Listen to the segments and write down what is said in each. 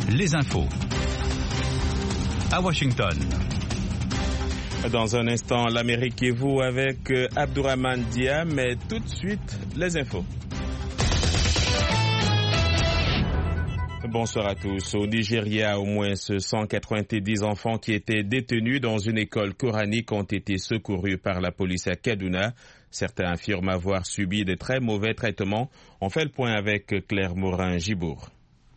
les infos. À Washington. Dans un instant, l'Amérique et vous avec Abdourahmane Dia, mais tout de suite, les infos. Bonsoir à tous. Au Nigeria, au moins 190 enfants qui étaient détenus dans une école coranique ont été secourus par la police à Kaduna. Certains affirment avoir subi de très mauvais traitements. On fait le point avec Claire Morin-Gibourg.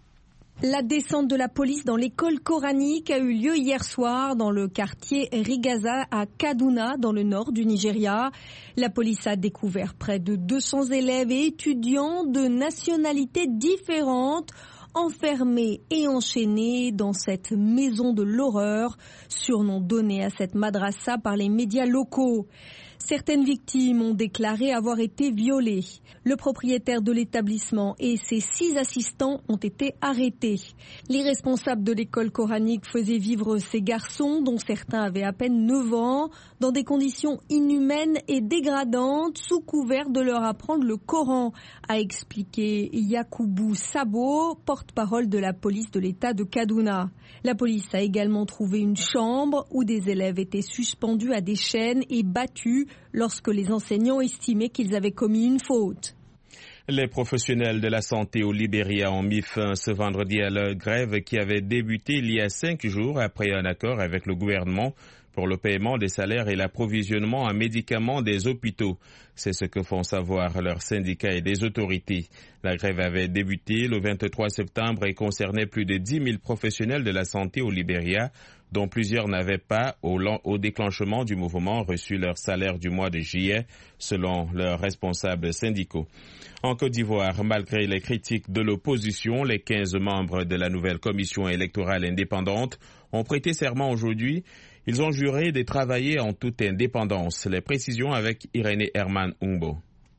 La descente de la police dans l'école coranique a eu lieu hier soir dans le quartier Rigaza à Kaduna, dans le nord du Nigeria. La police a découvert près de 200 élèves et étudiants de nationalités différentes enfermés et enchaînés dans cette maison de l'horreur, surnom donné à cette madrasa par les médias locaux. Certaines victimes ont déclaré avoir été violées. Le propriétaire de l'établissement et ses 6 assistants ont été arrêtés. Les responsables de l'école coranique faisaient vivre ces garçons, dont certains avaient à peine 9 ans, dans des conditions inhumaines et dégradantes, sous couvert de leur apprendre le Coran, a expliqué Yakubu Sabo, porte-parole de la police de l'État de Kaduna. La police a également trouvé une chambre où des élèves étaient suspendus à des chaînes et battus lorsque les enseignants estimaient qu'ils avaient commis une faute. Les professionnels de la santé au Libéria ont mis fin ce vendredi à leur grève qui avait débuté il y a 5 jours après un accord avec le gouvernement pour le paiement des salaires et l'approvisionnement en médicaments des hôpitaux. C'est ce que font savoir leurs syndicats et des autorités. La grève avait débuté le 23 septembre et concernait plus de 10 000 professionnels de la santé au Libéria, dont plusieurs n'avaient pas, au déclenchement du mouvement, reçu leur salaire du mois de juillet, selon leurs responsables syndicaux. En Côte d'Ivoire, malgré les critiques de l'opposition, les 15 membres de la nouvelle commission électorale indépendante ont prêté serment aujourd'hui. Ils ont juré de travailler en toute indépendance. Les précisions avec Irénée Herman Umbo.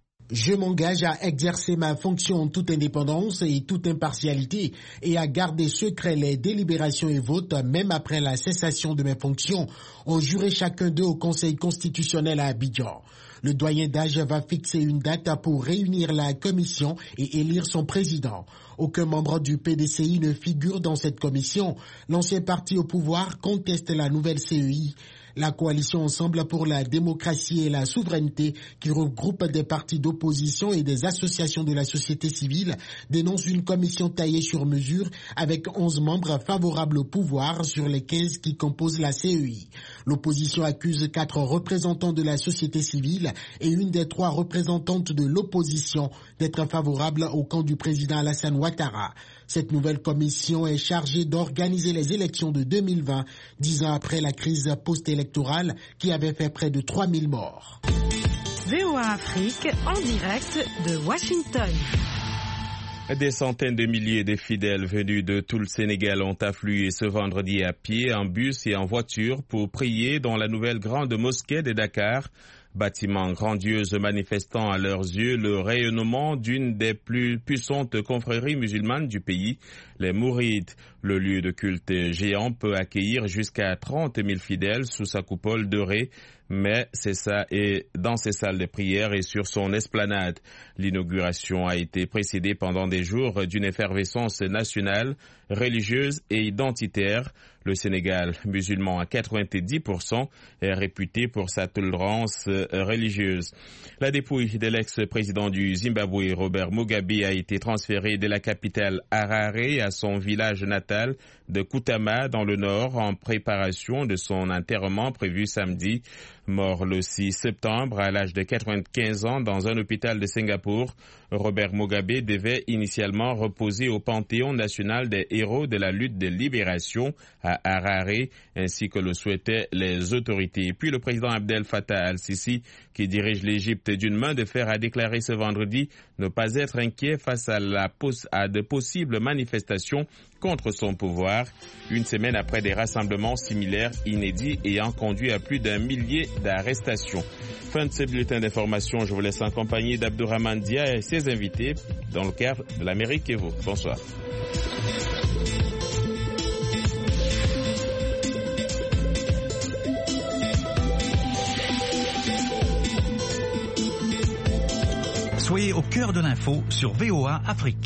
Je m'engage à exercer ma fonction en toute indépendance et toute impartialité et à garder secret les délibérations et votes même après la cessation de mes fonctions, ont juré chacun d'eux au Conseil constitutionnel à Abidjan. Le doyen d'âge va fixer une date pour réunir la commission et élire son président. Aucun membre du PDCI ne figure dans cette commission. L'ancien parti au pouvoir conteste la nouvelle CEI. La coalition Ensemble pour la démocratie et la souveraineté, qui regroupe des partis d'opposition et des associations de la société civile, dénonce une commission taillée sur mesure avec 11 membres favorables au pouvoir sur les 15 qui composent la CEI. L'opposition accuse 4 représentants de la société civile et une des 3 représentantes de l'opposition d'être favorables au camp du président Alassane Ouattara. Cette nouvelle commission est chargée d'organiser les élections de 2020, 10 ans après la crise post-électorale qui avait fait près de 3000 morts. VOA Afrique en direct de Washington. Des centaines de milliers de fidèles venus de tout le Sénégal ont afflué ce vendredi à pied, en bus et en voiture pour prier dans la nouvelle grande mosquée de Dakar. Bâtiment grandiose manifestant à leurs yeux le rayonnement d'une des plus puissantes confréries musulmanes du pays, les Mourides. Le lieu de culte géant peut accueillir jusqu'à 30 000 fidèles sous sa coupole dorée, mais c'est ça et dans ses salles de prière et sur son esplanade. L'inauguration a été précédée pendant des jours d'une effervescence nationale, religieuse et identitaire. Le Sénégal, musulman à 90%, est réputé pour sa tolérance religieuse. La dépouille de l'ex-président du Zimbabwe, Robert Mugabe, a été transférée de la capitale Harare à son village natal de Kutama dans le nord en préparation de son enterrement prévu samedi. Mort le 6 septembre à l'âge de 95 ans dans un hôpital de Singapour, Robert Mugabe devait initialement reposer au Panthéon national des héros de la lutte de libération à Harare, ainsi que le souhaitaient les autorités. Puis le président Abdel Fattah al-Sisi, qui dirige l'Égypte d'une main de fer, a déclaré ce vendredi ne pas être inquiet face à de possibles manifestations contre son pouvoir, une semaine après des rassemblements similaires inédits ayant conduit à plus d'1 millier d'arrestations. Fin de ce bulletin d'information, je vous laisse en compagnie d'Abdourahmane Dia et ses invités dans le cadre de l'Amérique et vous. Bonsoir. Soyez au cœur de l'info sur VOA Afrique.